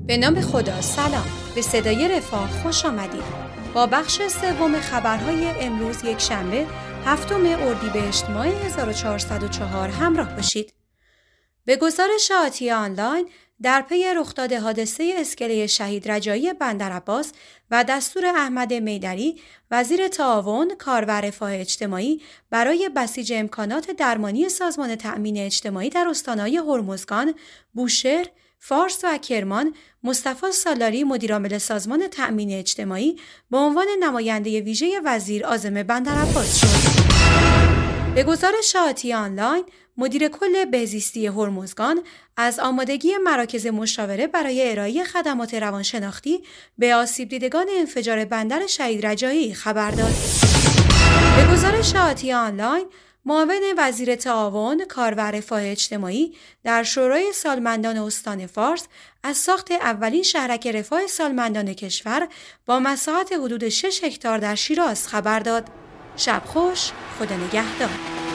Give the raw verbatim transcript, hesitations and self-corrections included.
به نام خدا. سلام، به صدای رفاه خوش آمدید. با بخش سوم خبرهای امروز یک شنبه هفتم اردیبهشت ماه هزار و چهارصد و چهار همراه باشید. به گزارش آتیه آنلاین، در پی رخداد حادثه اسکله شهید رجایی بندرعباس و دستور احمد میدری، وزیر تعاون، کار و رفاه اجتماعی برای بسیج امکانات درمانی سازمان تأمین اجتماعی در استان‌های هرمزگان، بوشهر، فارس و کرمان، مصطفی سالاری مدیرعامل سازمان تأمین اجتماعی به عنوان نماینده ویژه وزیر عازم بندرعباس شد. به گزارش آتیه آنلاین، مدیر کل بهزیستی هرمزگان از آمادگی مراکز مشاوره برای ارائه خدمات روانشناختی به آسیب دیدگان انفجار بندر شهید رجایی خبر داد. به گزارش آتیه آنلاین، معاون وزیر تعاون، کار و رفاه اجتماعی در شورای سالمندان استان فارس از ساخت اولین شهرک رفاه سالمندان کشور با مساحت حدود شش هکتار در شیراز خبر داد. شب خوش، خدا نگهدار.